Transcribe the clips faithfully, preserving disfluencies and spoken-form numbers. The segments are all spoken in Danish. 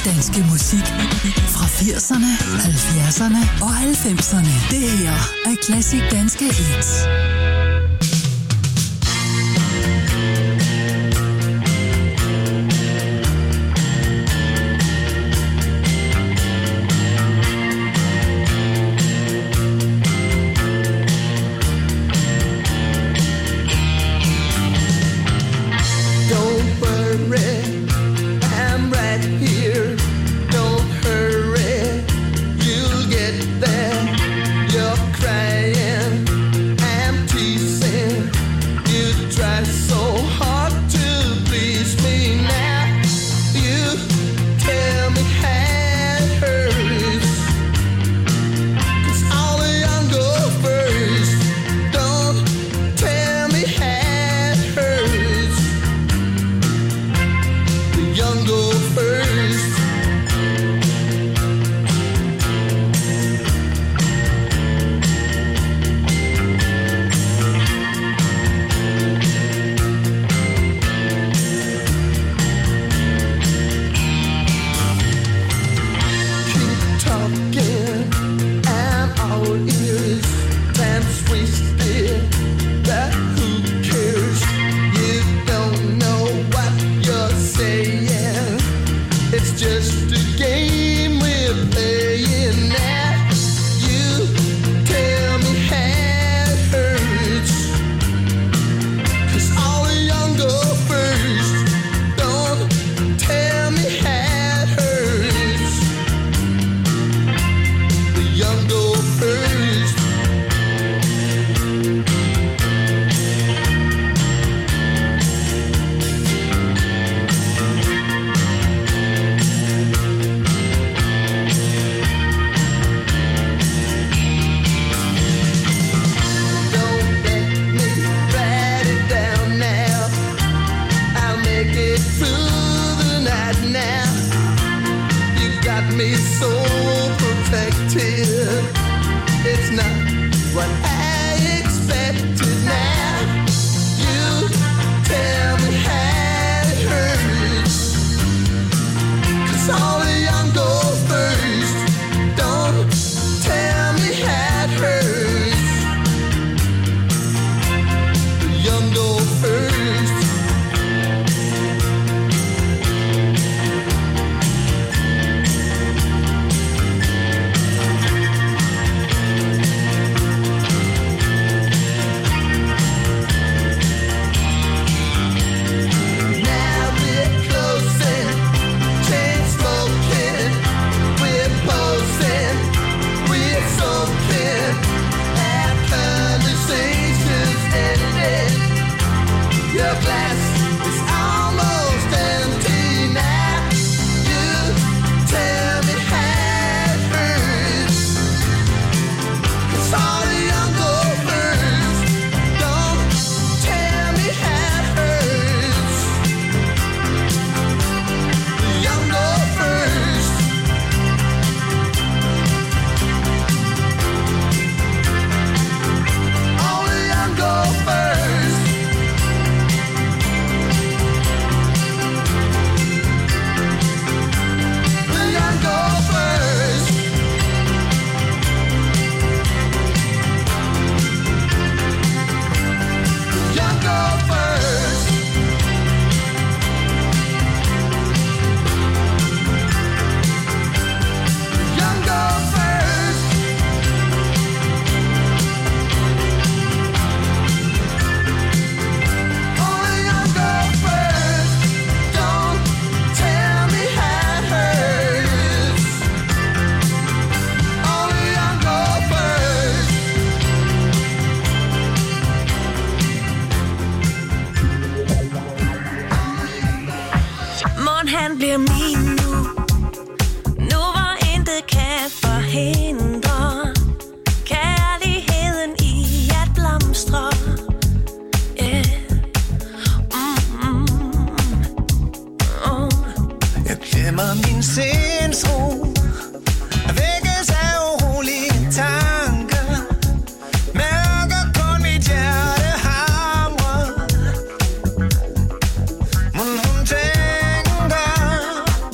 danske musik fra firserne, halvfjerdserne og halvfemserne. Det her er Klassisk Danske Hits. Mon hun tænker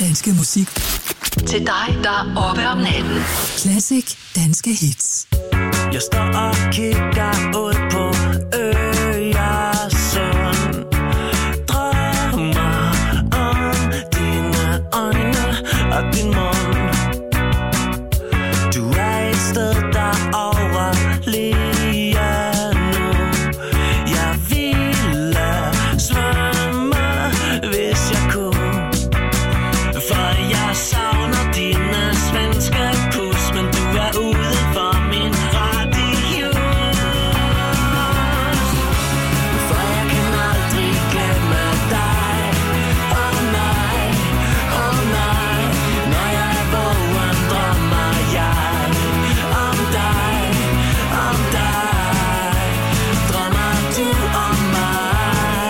danske musik. Til dig, der er oppe om natten. Classic danske hits. Jeg står og kigger ud på Øresund. Drømmer om dine øjne og din mund. Du er et sted, der overlever nu. Jeg ville svømme, hvis jeg kunne. For jeg savner dine svenske pus, men du er ude for min radius. For jeg kan aldrig glemme dig. Oh nej, oh nej. Når jeg er vågen, drømmer jeg om dig, om dig. Drømmer du om mig?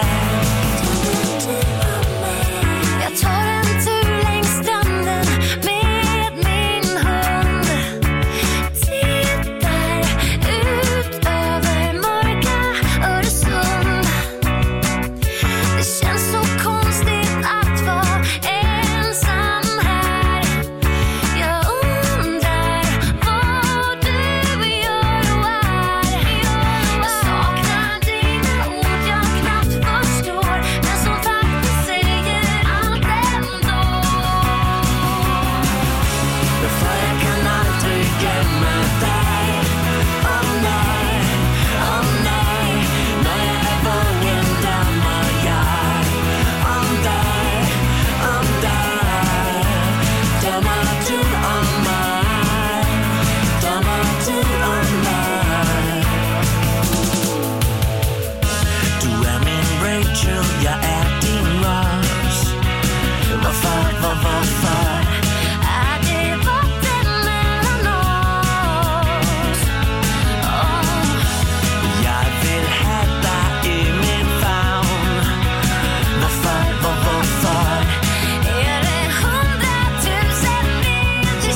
Jeg tog den tur längs stranden med min hund. Tittar ut över mörka Öresund. Det känns så konstigt att vara ensam här. Jag undrar vad du gör och är. Jag saknar dina ord jag knappt förstår, men som faktiskt säger allt ändå. For jeg kan aldrig glemme dig. Oh nej, oh nej. Når jeg er vågen, drømmer jeg om dig, om dig. Drømmer du om mig? Drømmer du om mig? Du er min Rachel, jeg er din Ross. Hvorfor, hvor, hvorfor? Är det vatten mellan oss? Åh, Jeg vil have dig i min favn. Hvorfor, hvor, hvorfor? är det hundratusen mil till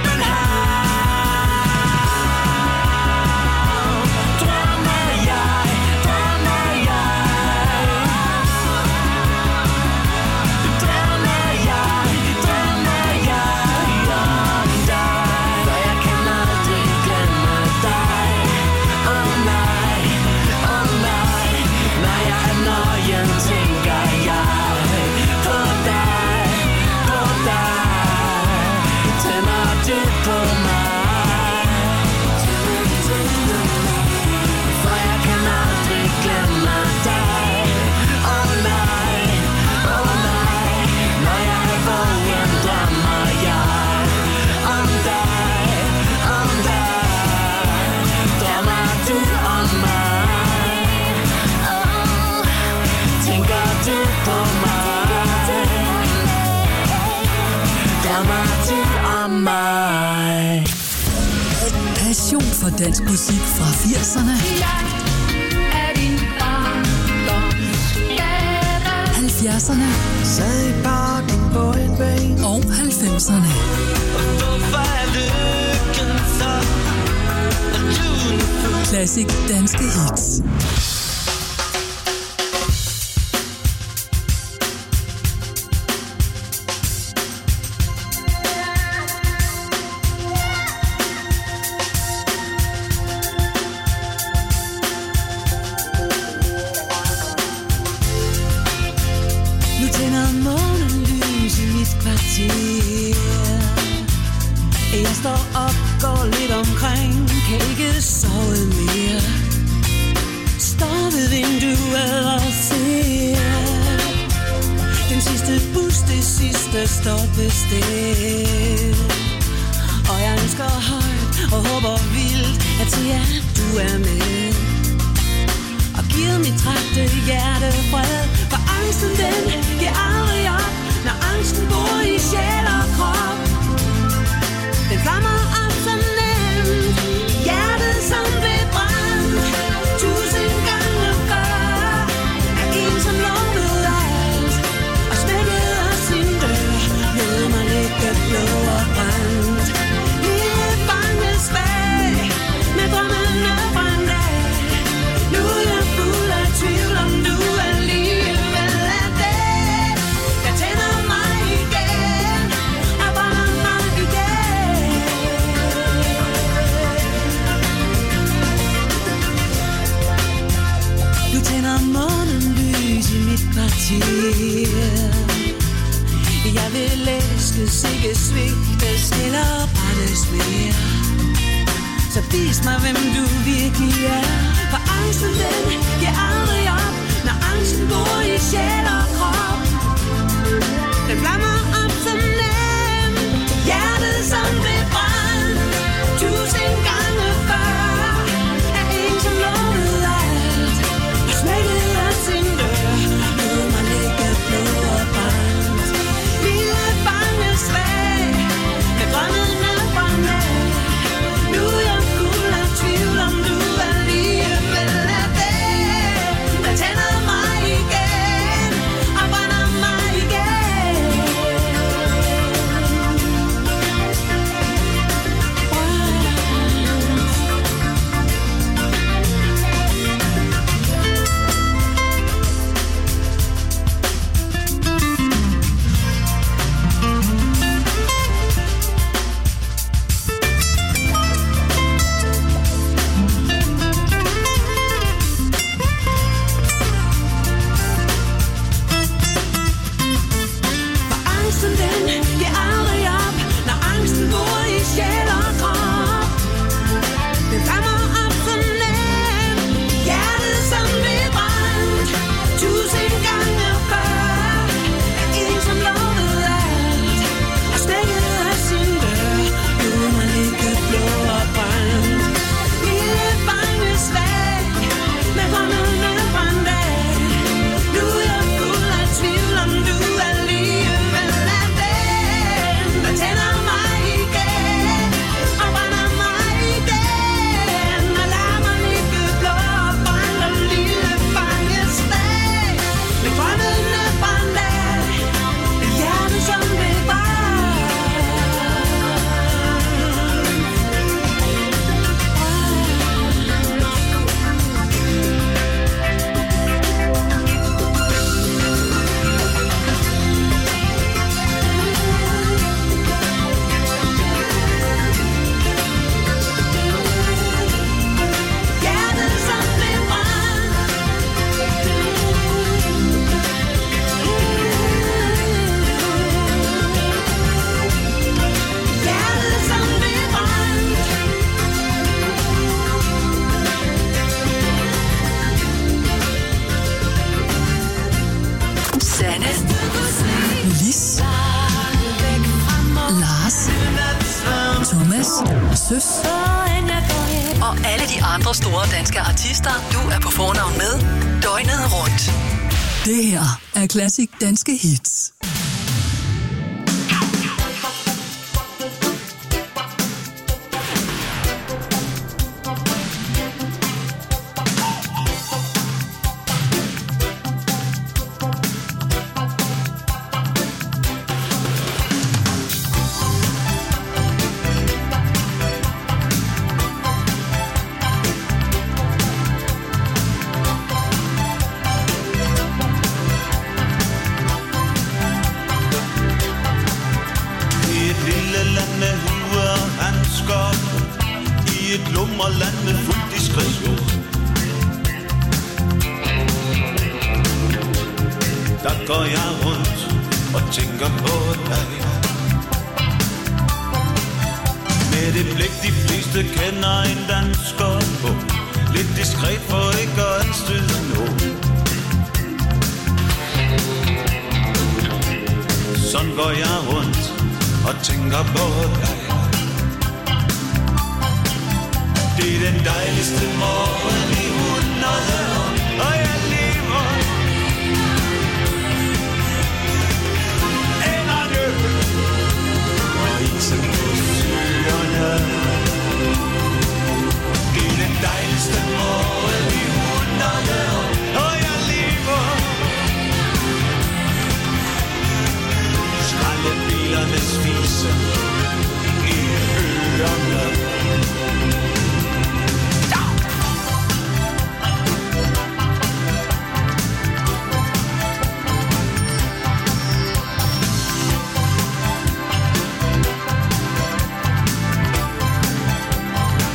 Köpenhamn? Drømmer jeg, drømmer jeg. Drømmer jeg, drømmer jeg om dig. For jeg kan aldrig glemme dig. Oh nej, oh nej. Når jeg er nøgen, tænker jeg på dig, på dig. Tænder du på mig? For jeg kan aldrig glemme dig. Oh nej, oh nej. Når jeg er vågen, drømmer jeg om dig, om dig. Drømmer du om mig? Åh, Tænker du på mig? Drømmer du om mig? Passion for dansk musik fra firserne, halvfjerdserne Sad i parken på en bænk. og halvfemserne. Hvorfor er lykken så lunefuld? Classic danske hits. Nu tænder månen lys i mit kvarter. Jeg står op, går lidt omkring, kan ikke sove mere. Står ved vinduet og ser den sidste bus, det sidste stop bestilt. Og jeg ønsker højt og håber vildt, at til jer du er med. Og giver mit trætte hjerte fred, for angsten den giver aldrig op, når angsten bor i sjæl og krop. Den flammer op så nemt, hjertet som blev brændt tusind gange før. Er en som lovede alt og smækkede sin dør, ved mig ligge blå og brændt. Lille bange svag med drømmene fra en dag. Nu er jeg fuld af tvivl om du alligevel er det, der tænder mig igen. kvarter. Jeg vil elskes, ikke svigtes eller brændes mere. Så vis mig, hvem du virkelig er. For angsten, den giver aldrig op. Når angsten bor i sjæl og krop, den flammer op som nem. Hjertet som blev brændt tusind gange før. Er en som lovede alt og smækkede af sin dør. Lod mig ligge blå og brændt. Lille bange svag med drømmene brændt. Nu er jeg fuld af tvivl, om du alligevel er den, der tænder mig igen og brænder mig igen. Og alle de andre store danske artister, du er på fornavn med, døgnet rundt. Det her er Classic Danske Hits.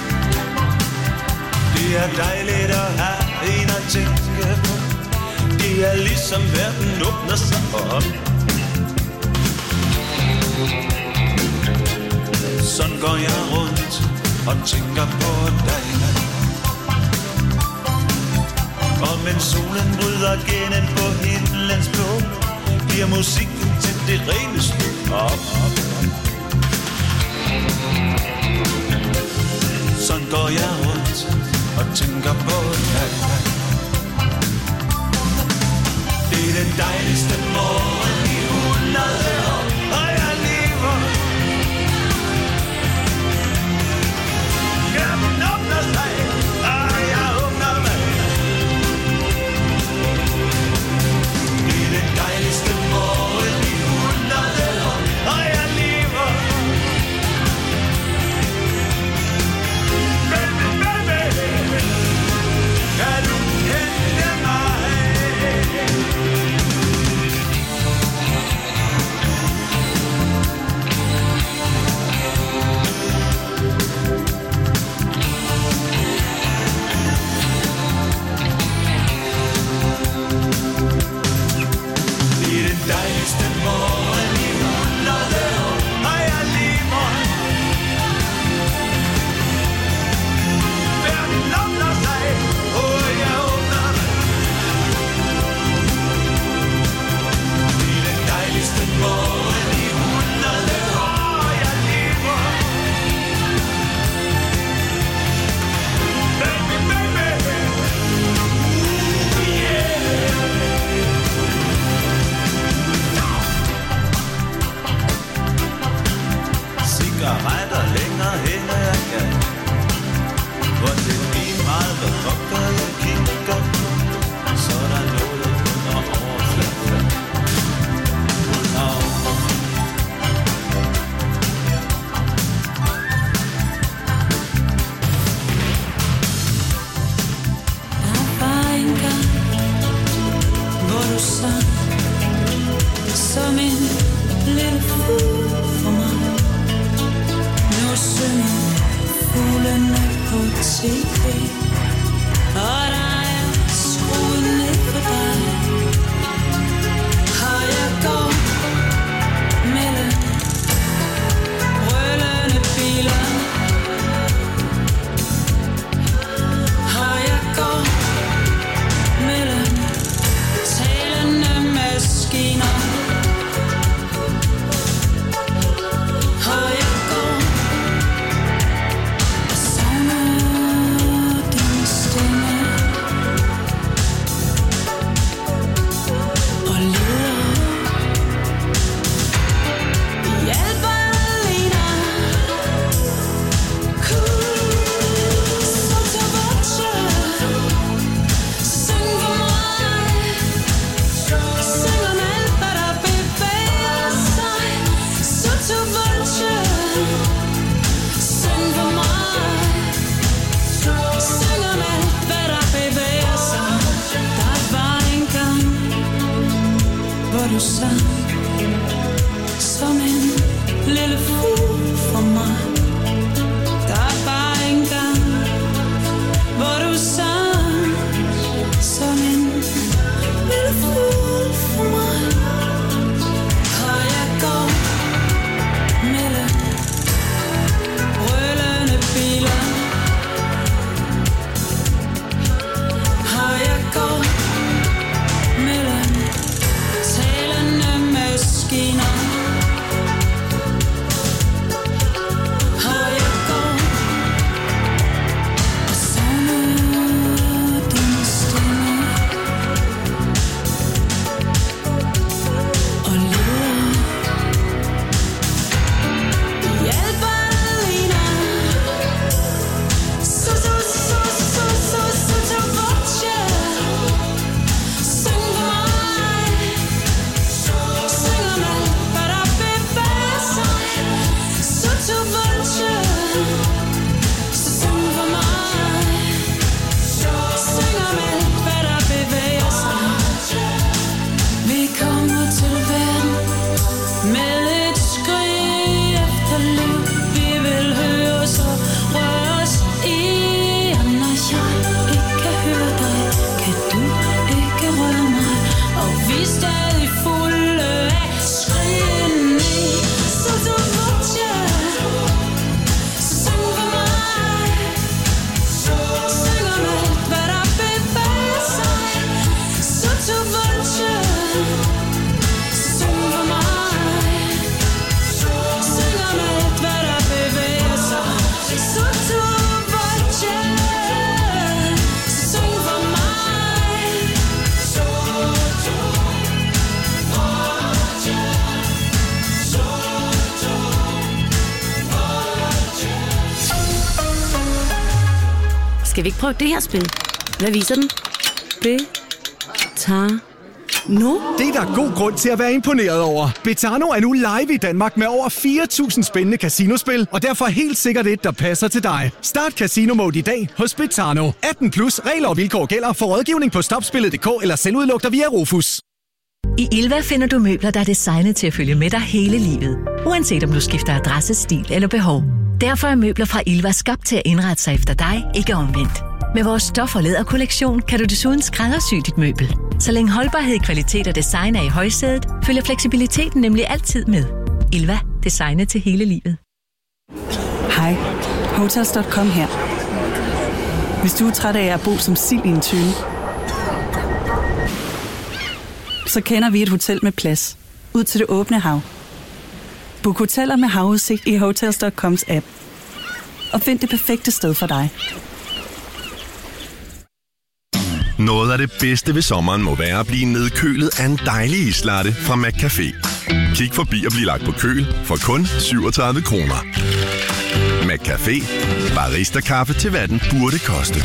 Det er dejligt at have en at tænke på. Det Det er ligesom verden åbner sig op. Sådan går jeg rundt og tænker på dig. Og mens solen bryder gennem på himlens blå, bliver musikken til det reneste op. Sådan går jeg rundt og tænker på dig. Det er den dejligste morgen i hundrede år, og jeg lever. Verden åbner sig, og jeg åbner mig. Det er den dejligste morgen i hundrede år, og jeg lever. Baby, baby, kan du kende mig? Dejligste morgen i hundrede år, og jeg lever. Verden åbner sig, og jeg åbner mig. Det er den dejligste morgen i hundrede år, og jeg lever. Baby, baby, yeah. Cigaretter længere hen ad jeg kan. Hvor det er lige meget, hvor pokker jeg kigger på. Så er der noget under overfladen. Under overfladen. Der var engang, hvor du sang som en lille fugl for mig. Nu synger fuglene på T V, og der er skruet ned for dig. Og jeg går mellem rullende biler, og jeg går mellem talende maskiner. Og jeg går og savner din stemme, og leder hjælper alene. Cool, sotto voce, syng for mig. Syng om alt, hvad der bevæger sig. Sotto voce, syng for mig. Syng om alt, hvad der bevæger sig. Der var engang, hvor du sang som en lille fugl for mig. Der var engang, hvor du sang som en lille fugl for mig. Og jeg går mellem rullende biler, og jeg går mellem talende Skal vi ikke prøve det her spil? Hvad viser den? Betano. Det er der god grund til at være imponeret over. Betano er nu live i Danmark med over fire tusind spændende casinospil, og derfor helt sikkert et, der passer til dig. Start Casino Mode i dag hos Betano. atten plus, regler og vilkår gælder. For rådgivning på stopspillet punktum d k eller selvudluk dig via Rufus. I Ilva finder du møbler, der er designet til at følge med dig hele livet. Uanset om du skifter adresse, stil eller behov. Derfor er møbler fra Ilva skabt til at indrette sig efter dig, ikke omvendt. Med vores stof- og læderkollektion kan du desuden skræddersy dit møbel. Så længe holdbarhed, kvalitet og design er i højsædet, følger fleksibiliteten nemlig altid med. Ilva. Designet til hele livet. Hej. Hotels punktum com her. Hvis du er træt af at bo som sild i en tønde, så kender vi et hotel med plads ud til det åbne hav. Book hoteller med havudsigt i Hotels punktum coms app. Og find det perfekte sted for dig. Noget af det bedste ved sommeren må være at blive nedkølet af en dejlig islatte fra McCafé. Kig forbi og bliv lagt på køl for kun syvogtredive kroner. McCafé. Barista-kaffe til hvad den burde koste.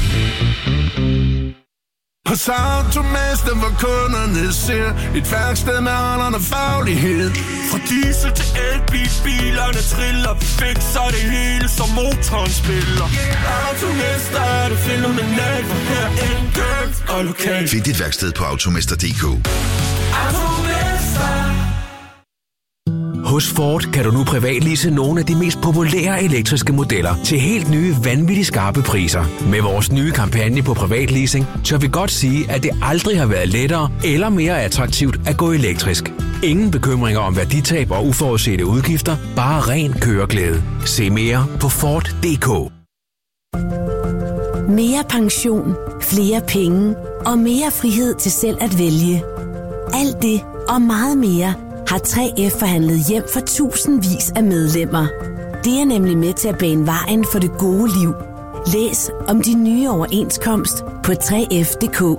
Hos Automester, hvor kunderne ser et værksted med holderne faglighed. Fra diesel til elbil, bilerne triller, vi fikser det hele, som motoren spiller. Automester er det fænomenalt, for her enkelt og lokalt. Find dit værksted på automester punktum d k. Automester. Hos Ford kan du nu privatlease nogle af de mest populære elektriske modeller til helt nye, vanvittigt skarpe priser. Med vores nye kampagne på privatleasing, tør vi godt sige, at det aldrig har været lettere eller mere attraktivt at gå elektrisk. Ingen bekymringer om værditab og uforudsete udgifter, bare ren køreglæde. Se mere på Ford punktum d k. Mere pension, flere penge og mere frihed til selv at vælge. Alt det og meget mere har tre F forhandlet hjem for tusindvis af medlemmer. Det er nemlig med til at bane vejen for det gode liv. Læs om de nye overenskomst på tre F punktum d k.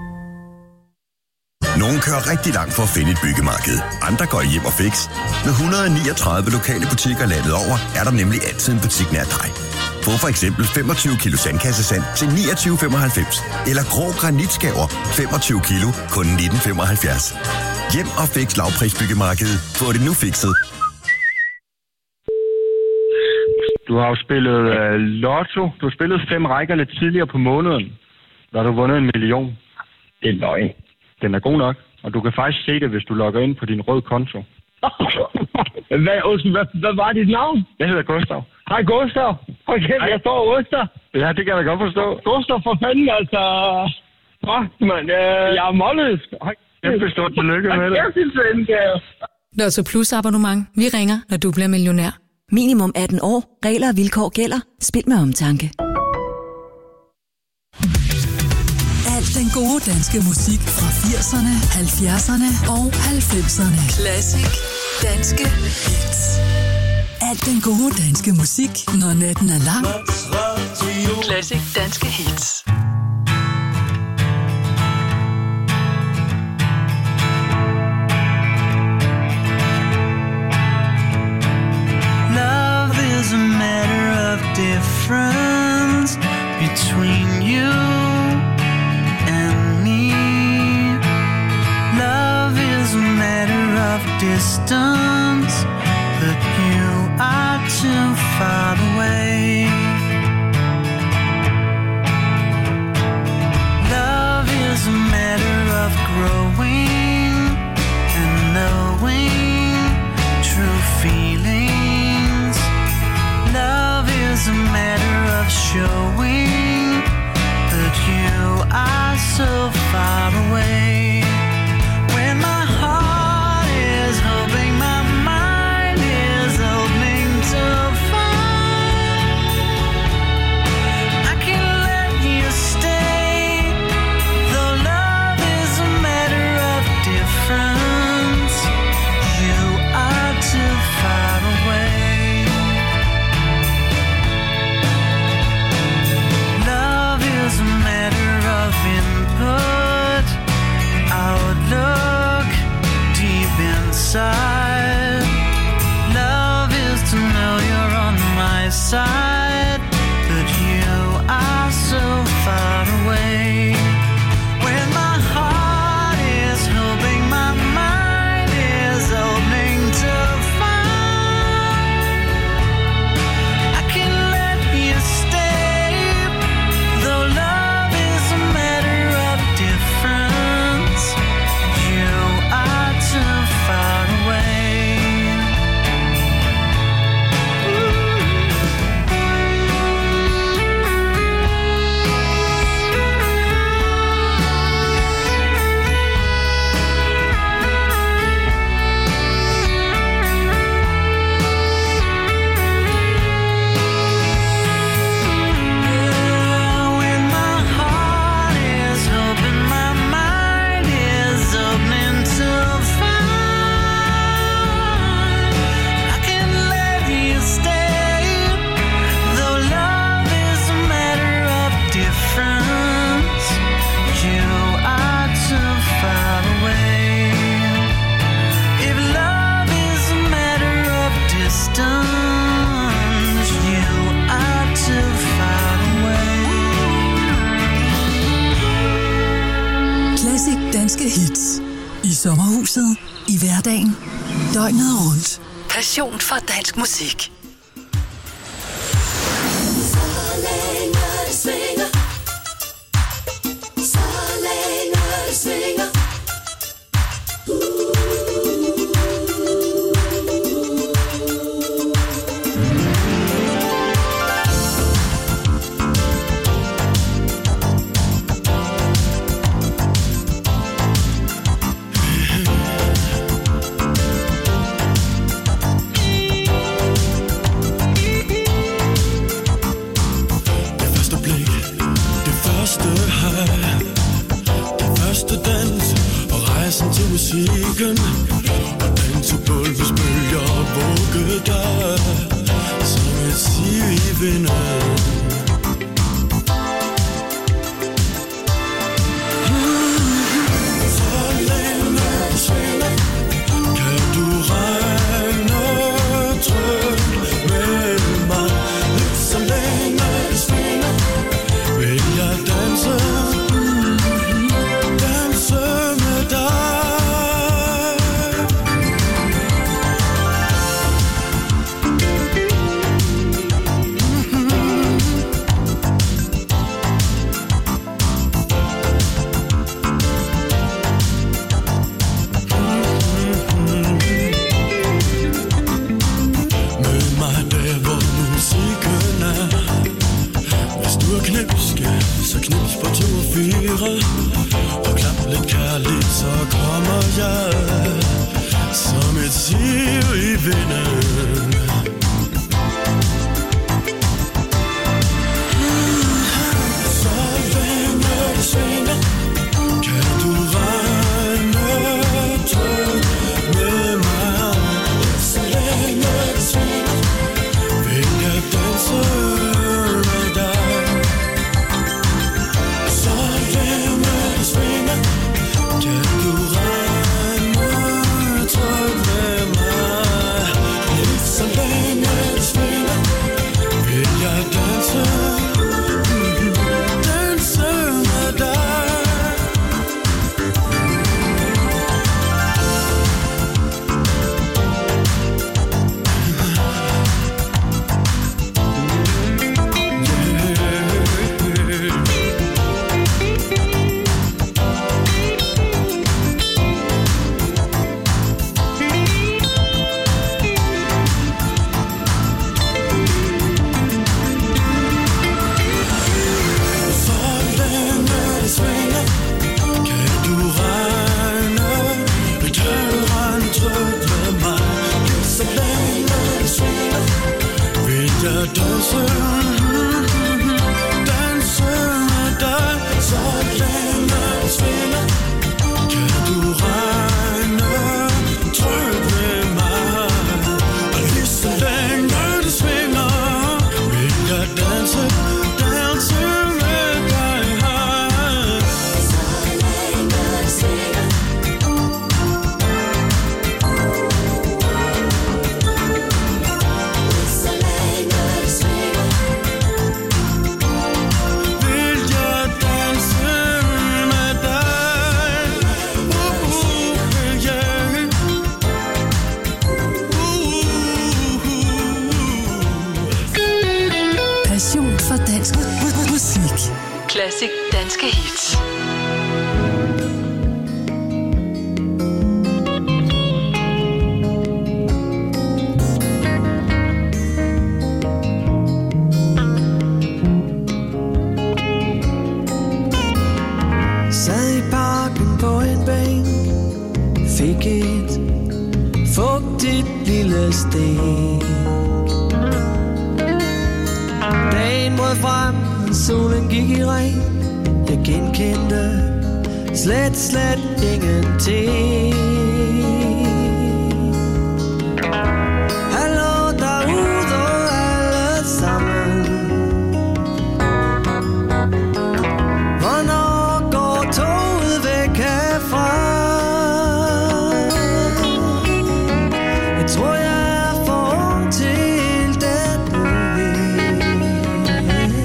Nogle kører rigtig langt for at finde et byggemarked. Andre går hjem og fix. Med et hundrede og niogtredive lokale butikker landet over, er der nemlig altid en butik nær dig. Få for eksempel femogtyve kilo sandkassesand til niogtyve femoghalvfems. Eller grå granitskaver femogtyve kilo kun nitten femoghalvfjerds. Hjem og fix lavprisbyggemarkedet. Få det nu fikset. Du har jo spillet uh, lotto. Du har spillet fem rækker lidt tidligere på måneden. Der har du vundet en million. Det er løgn. Den er god nok. Og du kan faktisk se det, hvis du logger ind på din røde konto. hvad, hvad, hvad var dit navn? Jeg hedder Gustav. Hej Gustav. Okay, jeg står Oster. Ja, det kan jeg da godt forstå. Gustav, for fanden, altså. Fuck, mand. Øh, jeg er målet. Kæmpe stort tillykke med det. Lotto Plus abonnement. Vi ringer, når du bliver millionær. Minimum atten år. Regler og vilkår gælder. Spil med omtanke. Al den gode danske musik fra firserne, halvfjerdserne og halvfemserne. Classic danske hits. Al den gode danske musik, når natten er lang. Classic danske hits. Love is a matter of difference between you and me. Love is a matter of distance, but you are too far away. Love is a matter of growing and knowing true feelings. Love is a matter of showing that you are so far away. When my heart is hoping, my mind is hoping to find I can let you stay. Though love is a matter of difference, you are too far away. Love is a matter of input, outlook, deep inside. Love is to know you're on my side, but you are so danske hits. I sommerhuset, i hverdagen, døgnet rundt. Passion for dansk musik. Musikken og danse gulvets bølger og vugge dig som et siv i vinden. Så længe du svinger, kan du regne trygt med mig. Så længe du svinger, vil jeg danse, danse med dig. Så knips på to og fire og klap lidt kærligt, så kommer jeg som et siv i vinden. Så længe det svinger, kan du regne trygt med mig. Så længe det svinger, vil jeg danse med dig. Classic danske hits. Sad i parken på en bænk, fik et fugtigt lille stik. Dagen brød frem, solen gik i regn. Jeg genkendte slet, slet ingenting. Hallo derude alle sammen. Hvornår går toget væk herfra? Jeg tror jeg er for ung til denne.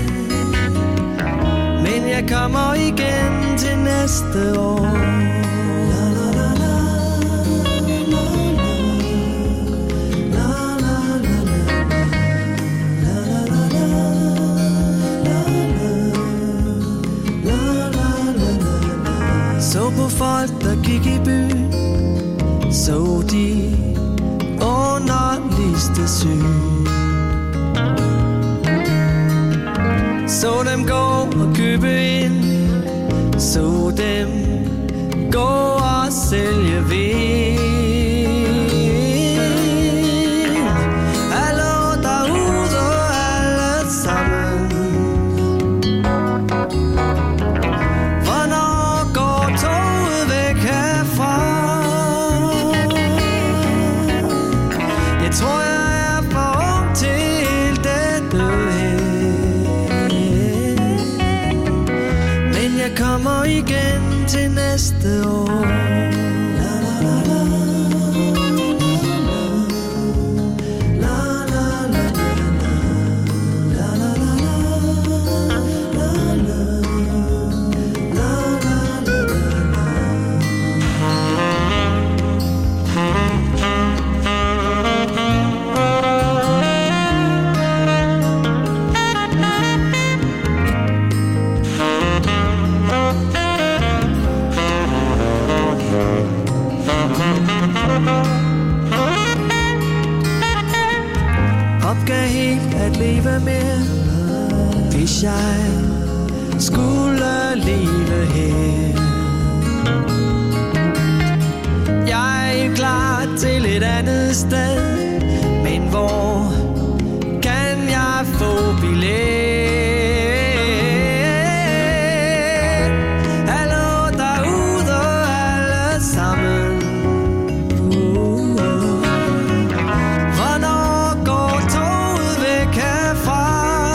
Men jeg kommer igen til næste år. gik i byen, så de underligste syn. Så dem gå og købe ind, så dem gå og sælge vin. Hallo derude alle sammen, hvornår går toget væk herfra? Jeg tror jeg er for ung til dette her, men jeg kommer igen til næste år. Opgav helt at leve mere, hvis jeg skulle leve her. Jeg er klar til et andet sted, men hvor kan jeg få billet? Hallo derude alle sammen, hvornår går toget væk herfra?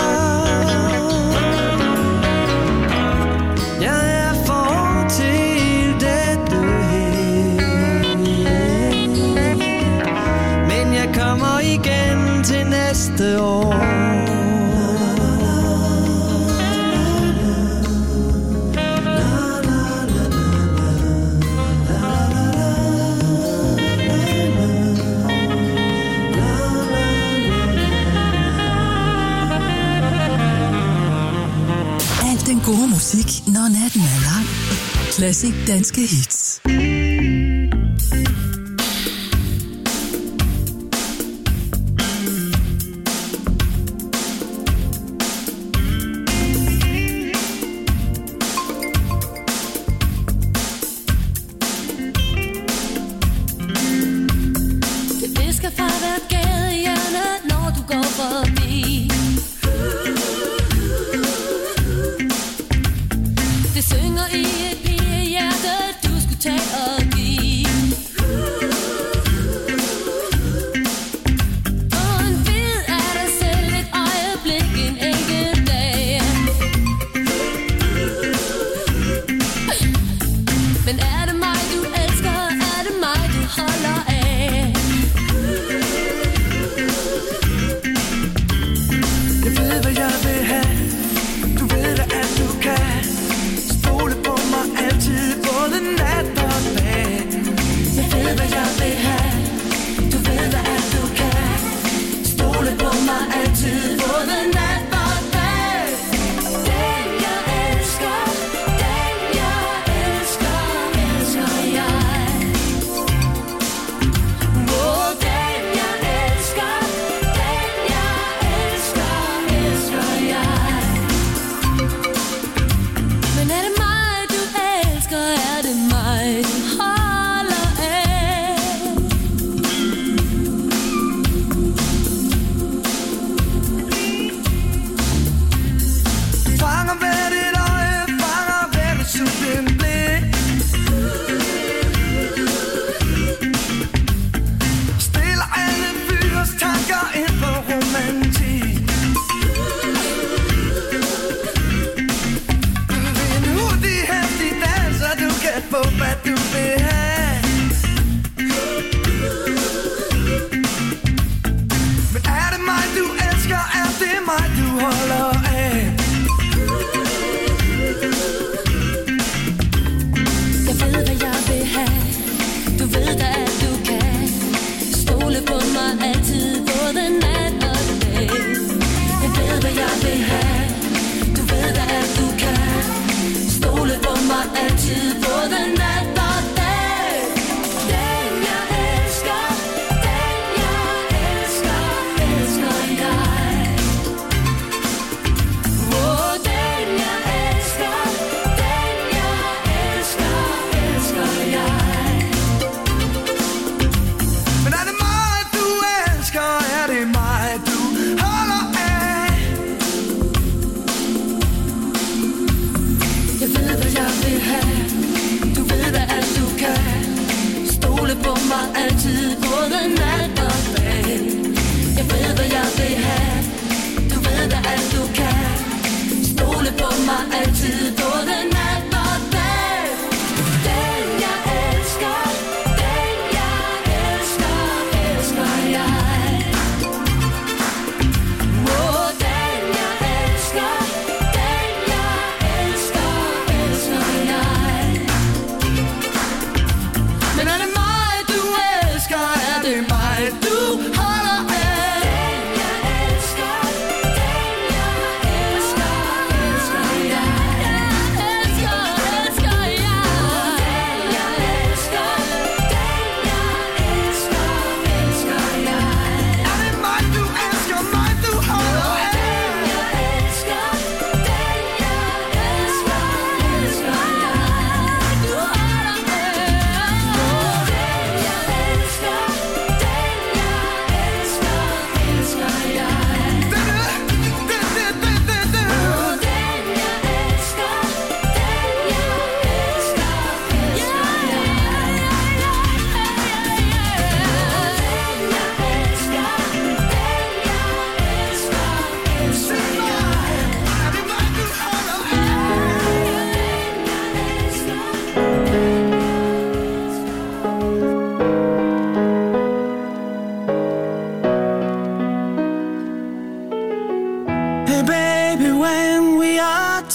Jeg er for ung til dette her, men jeg kommer igen til næste år. Alt den gode musik, når natten er lang. Classic danske hits. Det visker fra hvert gadehjørne, når du går forbi. Det synger i et pigehjerte, du skulle tage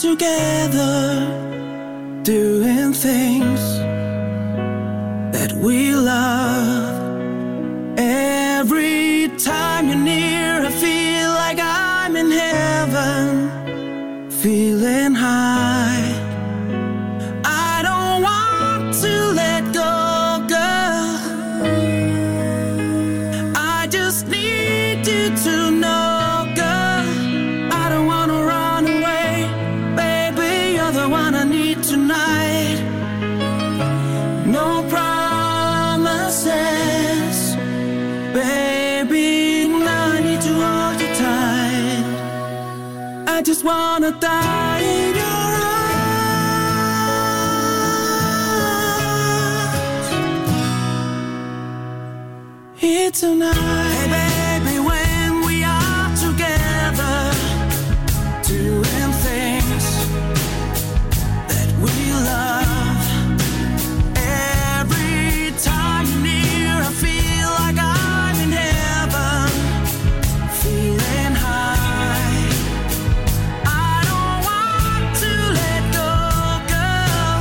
together, doing things that we love. Every time you're near, I feel like I'm in heaven, feeling high. I don't want to let go, girl. I just need you to know, girl. I don't want to run away, baby. You're the one I need tonight. No promises, baby. Now I need to hold you tight. I just wanna die in your arms here tonight. Hey baby, when we are together, doing things that we love. Every time you're near, I feel like I'm in heaven, feeling high. I don't want to let go, girl.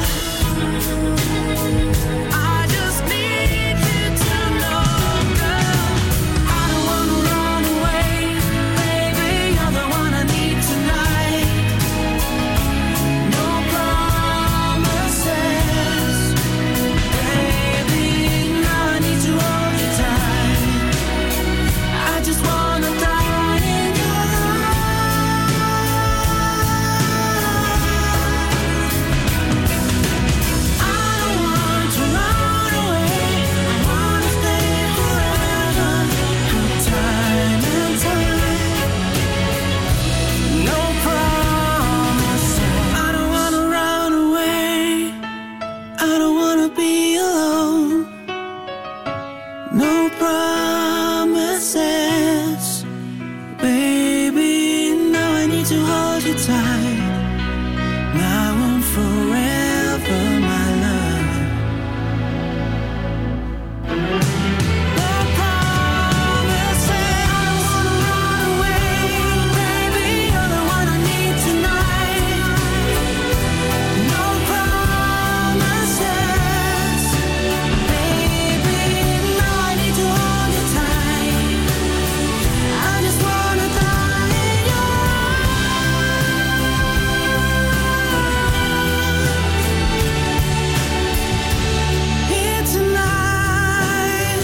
I just need you to know, girl. I don't wanna run away, baby. You're the one I need tonight. No promises, baby. Now I need to hold you tight. I just wanna die in your I don't want to run away. I wanna stay forever, through time and time. No promises. I don't wanna run away. I don't wanna be alone. No promises, baby. Now I need to hold you tight. Now and forever, my love. No promises. I don't wanna run away, baby. You're the one I need tonight. No promises, baby. Now I need to hold you tight. I just wanna die in your arms here tonight.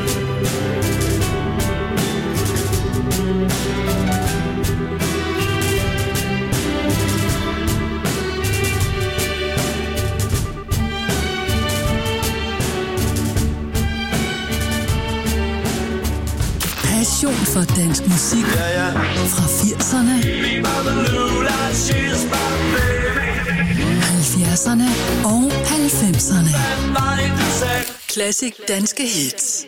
Passion for dansk musik fra firserne, halvfjerdserne og halvfemserne. Classic danske hits.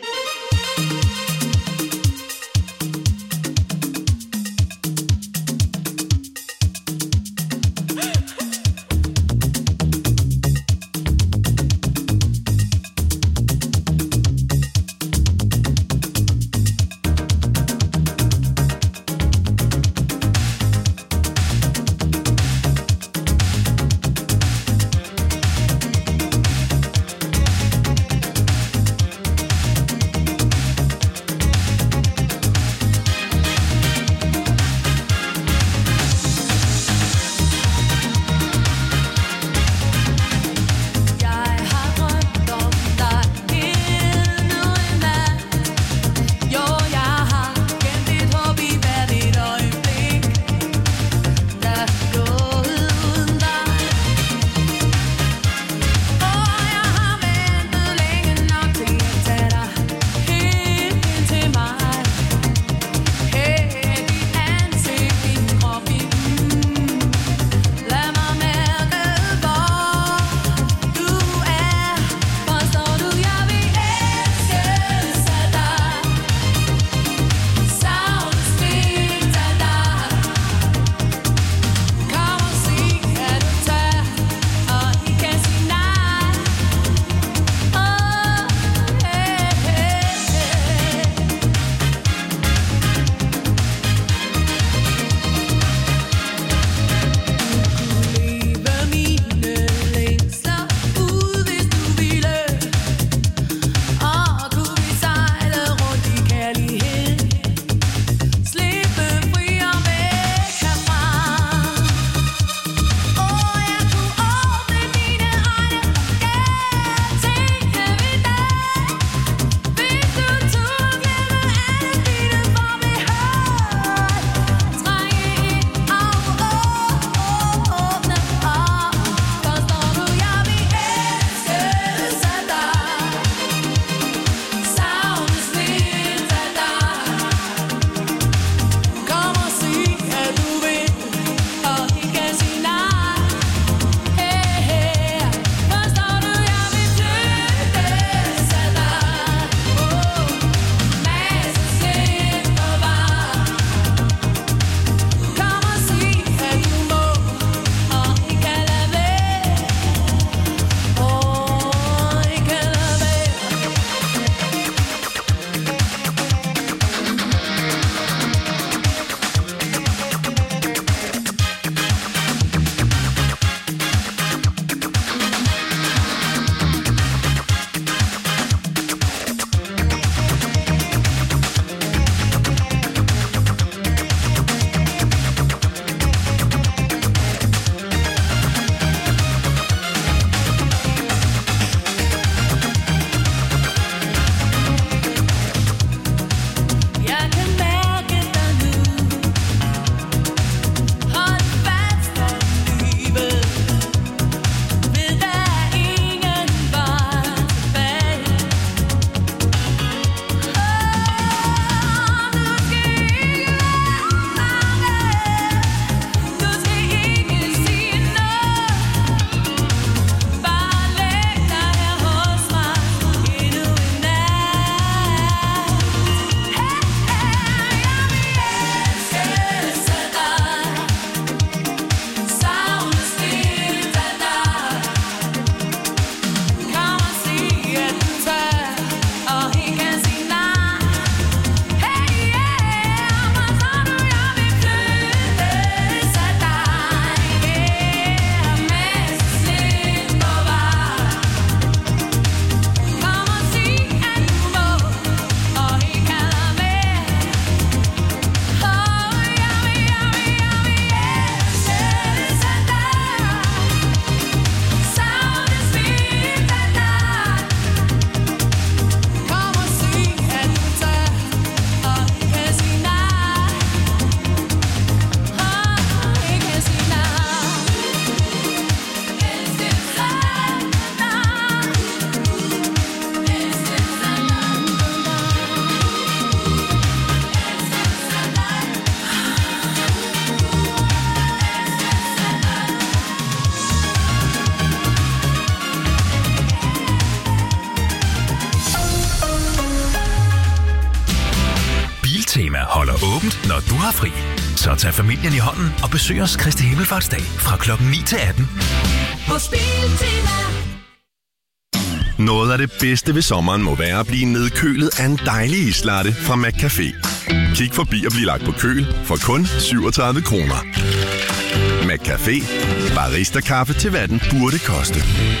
åbent, når du har fri. Så tag familien i hånden og besøg os Kristi Himmelfartsdag fra klokken ni til atten. Hos Biltema. Noget af det bedste ved sommeren må være at blive nedkølet af en dejlig islatte fra McCafé. Kig forbi og bliv lagt på køl for kun syvogtredive kroner. McCafé. Barista-kaffe til hvad den burde koste.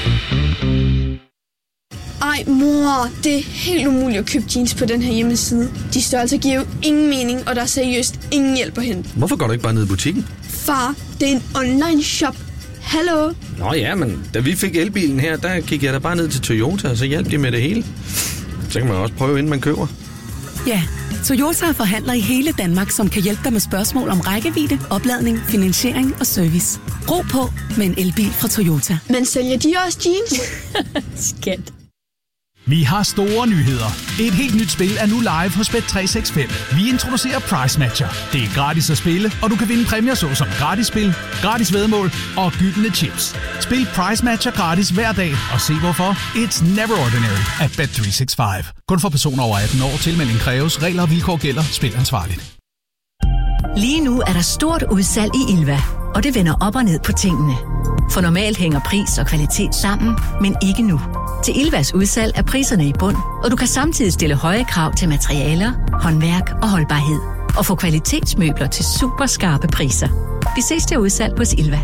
Ej, mor, det er helt umuligt at købe jeans på den her hjemmeside. De størrelser giver jo ingen mening, og der er seriøst ingen hjælp at hente. Hvorfor går du ikke bare ned i butikken? Far, det er en online shop. Hallo? Nå ja, men da vi fik elbilen her, der gik jeg da bare ned til Toyota, og så hjalp de med det hele. Så kan man også prøve, inden man køber. Ja, Toyota er forhandler i hele Danmark, som kan hjælpe dig med spørgsmål om rækkevidde, opladning, finansiering og service. Ro på med en elbil fra Toyota. Men sælger de også jeans? Skat. Vi har store nyheder. Et helt nyt spil er nu live hos Bet tre seks fem. Vi introducerer Price Matcher. Det er gratis at spille, og du kan vinde præmier såsom gratis spil, gratis væddemål og gyldne chips. Spil Price Matcher gratis hver dag, og se hvorfor. It's never ordinary at Bet tre seks fem. Kun for personer over atten år. Tilmelding kræves. Regler og vilkår gælder. Spil ansvarligt. Lige nu er der stort udsalg i Ilva, og det vender op og ned på tingene. For normalt hænger pris og kvalitet sammen, men ikke nu. Til Ilvas udsalg er priserne i bund, og du kan samtidig stille høje krav til materialer, håndværk og holdbarhed. Og få kvalitetsmøbler til super skarpe priser. Vi ses til udsalg hos Ilva.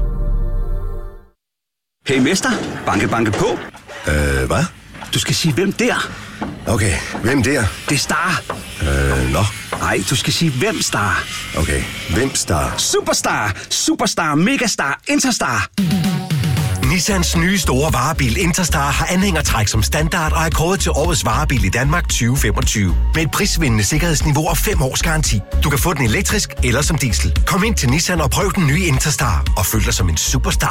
Hey mester, banke banke på. Øh, hvad? Du skal sige, hvem der? Okay, hvem der? Det er Star. Øh, nå. Nej, du skal sige, hvem Star. Okay, hvem Star? Superstar, Superstar, Megastar, Interstar. Nissans nye store varebil Interstar har anhængertræk som standard og er kåret til årets varebil i Danmark tyve femogtyve. Med et prisvindende sikkerhedsniveau og fem års garanti. Du kan få den elektrisk eller som diesel. Kom ind til Nissan og prøv den nye Interstar og føl dig som en superstar.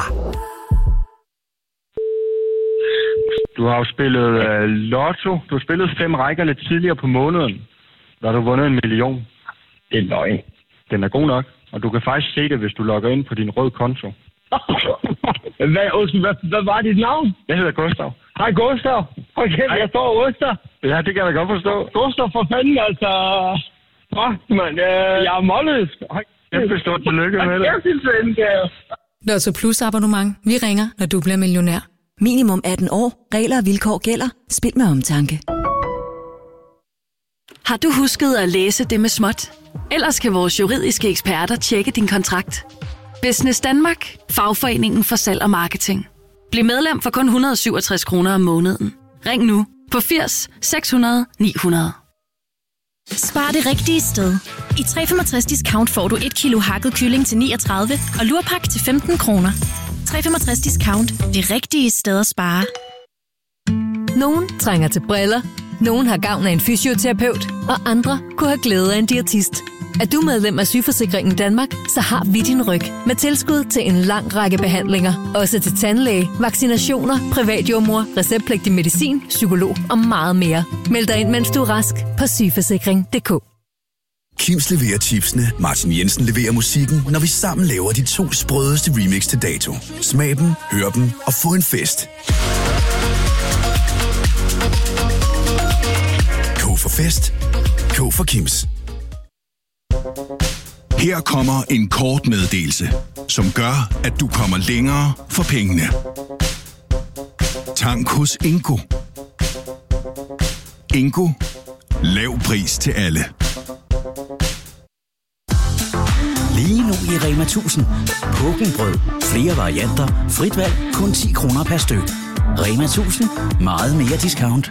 Du har jo spillet uh, lotto. Du har spillet fem rækker lidt tidligere på måneden. Der har du vundet en million. Det er løgn. Den er god nok. Og du kan faktisk se det, hvis du logger ind på din rød konto. Hvad, hvad, hvad var dit navn? Jeg hedder Gustav. Hej Gustav. Okay, Hej. Jeg står Oster. Ja, det kan jeg da godt forstå. Gustav, for fanden, altså. Åh, mand, øh, jeg er målløs. Kæmpe stort tillykke med det. Lotto Plus abonnement. Vi ringer, når du bliver millionær. Minimum atten år. Regler og vilkår gælder. Spil med omtanke. Har du husket at læse det med småt? Ellers kan vores juridiske eksperter tjekke din kontrakt. Business Danmark. Fagforeningen for salg og marketing. Bliv medlem for kun et hundrede og syvogtres kroner om måneden. Ring nu på firs seks hundrede ni hundrede. Spar det rigtige sted. I tre femogtres discount får du et kilo hakket kylling til niogtredive og lurpak til femten kroner. tre femogtres discount. Det rigtige sted at spare. Nogen trænger til briller. Nogen har gavn af en fysioterapeut. Og andre kunne have glæde af en diætist. Er du medlem af Sygeforsikringen Danmark, så har vi din ryg. Med tilskud til en lang række behandlinger. Også til tandlæge, vaccinationer, privatjordmor, receptpligtig medicin, psykolog og meget mere. Meld dig ind, mens du er rask på sygeforsikring punktum d k. Kims leverer chipsene, Martin Jensen leverer musikken, når vi sammen laver de to sprødeste remix til dato. Smag dem, hør dem og få en fest. K for fest. K for Kims. Her kommer en kort meddelelse, som gør, at du kommer længere for pengene. Tank hos Ingo. Ingo. Lav pris til alle. Lige nu i Rema tusind. Pukkelbrød. Flere varianter. Frit valg. Kun ti kroner per styk. Rema tusind. Meget mere discount.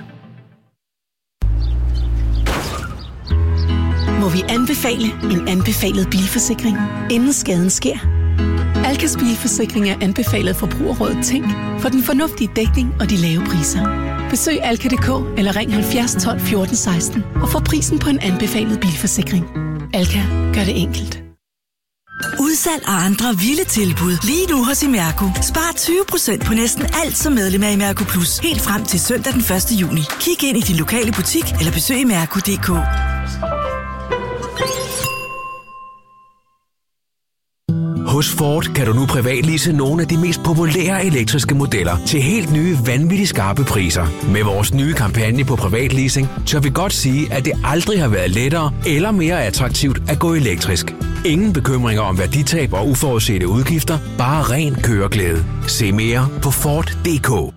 Må vi anbefale en anbefalet bilforsikring, inden skaden sker? Alkas bilforsikring er anbefalet forbrugerrådet Tænk for den fornuftige dækning og de lave priser. Besøg alka punktum d k eller ring halvfjerds tolv fjorten seksten og få prisen på en anbefalet bilforsikring. Alka gør det enkelt. Udsalg og andre vilde tilbud. Lige nu hos Imerco. Spar tyve procent på næsten alt som medlem af Imerco Plus. Helt frem til søndag den første juni. Kig ind i din lokale butik eller besøg imerco punktum d k. Hos Ford kan du nu privatlease nogle af de mest populære elektriske modeller til helt nye, vanvittigt skarpe priser. Med vores nye kampagne på privatleasing, tør vi godt sige, at det aldrig har været lettere eller mere attraktivt at gå elektrisk. Ingen bekymringer om værditab og uforudsete udgifter, bare ren køreglæde. Se mere på Ford punktum d k.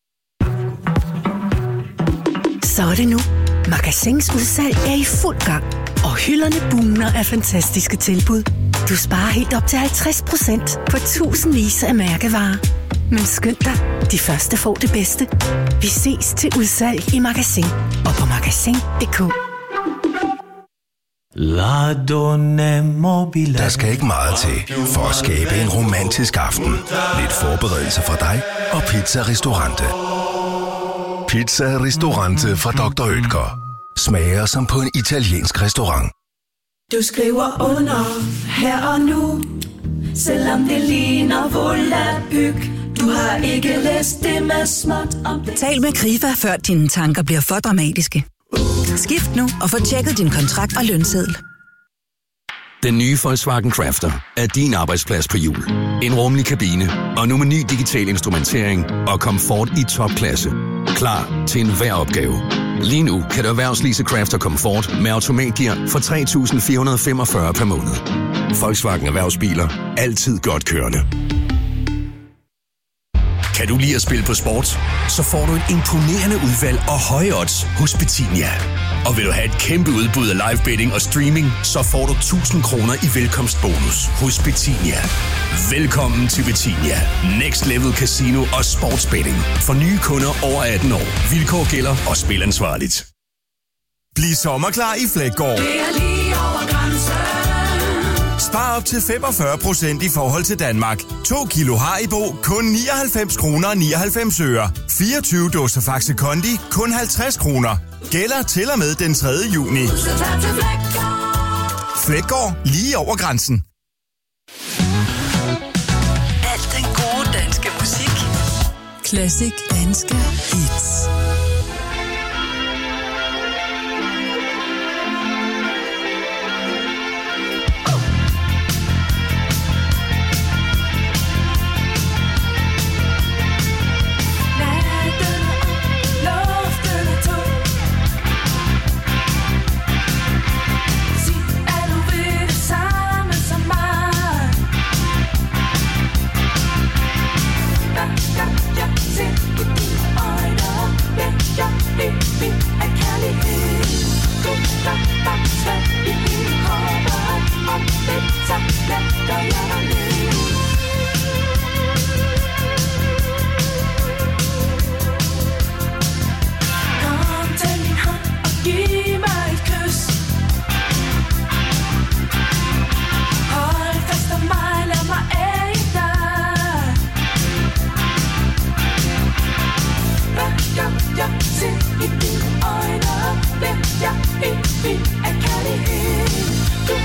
Så er det nu. Magasins udsalg er i fuld gang, og hylderne bugner af fantastiske tilbud. Du sparer helt op til halvtreds procent på tusindvis af mærkevarer. Men skynd dig, de første får det bedste. Vi ses til udsalg i Magasin og på magasin punktum d k. Der skal ikke meget til for at skabe en romantisk aften. Lidt forberedelse fra dig og Pizza Ristorante. Pizza Ristorante fra doktor Oetker. Smager som på en italiensk restaurant. Du skriver under her og nu, selvom det ligner volapyk. Du har ikke læst det med småt om det. Tal med Krifa, før dine tanker bliver for dramatiske. Skift nu og få tjekket din kontrakt og lønseddel. Den nye Volkswagen Crafter er din arbejdsplads på hjul. En rummelig kabine, og nu med ny digital instrumentering og komfort i topklasse. Klar til enhver opgave. Lige nu kan du erhvervslease Crafter Comfort med automatgear for tre tusind fire hundrede femogfyrre per måned. Volkswagen Erhvervsbiler. Altid godt kørende. Kan du lide at spille på sport? Så får du et imponerende udvalg og høje odds hos Betinia. Og vil du have et kæmpe udbud af live betting og streaming, så får du tusind kroner i velkomstbonus hos Betinia. Velkommen til Betinia. Next Level Casino og Sportsbetting. For nye kunder over atten år. Vilkår gælder og spil ansvarligt. Bliv sommerklar i Flækgaard. Det er lige over grænsen. Spar op til femogfyrre procent i forhold til Danmark. to kilo Haribo, kun nioghalvfems kroner og nioghalvfems øre. fireogtyve dåser Faxe Kondi, kun halvtreds kroner. Gælder til og med den tredje juni. Flækgaard, lige over grænsen. Alt den gode danske musik. Classic danske hits.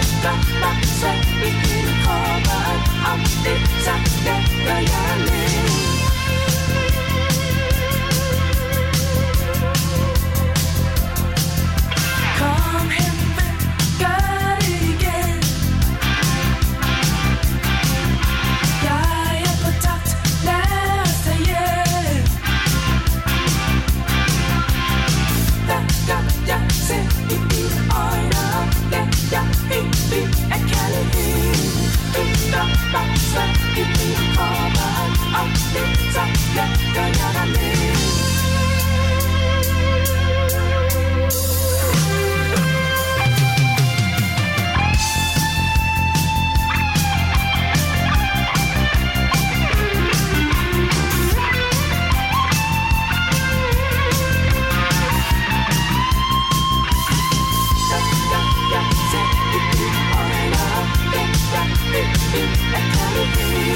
Om det, så det gør jeg med.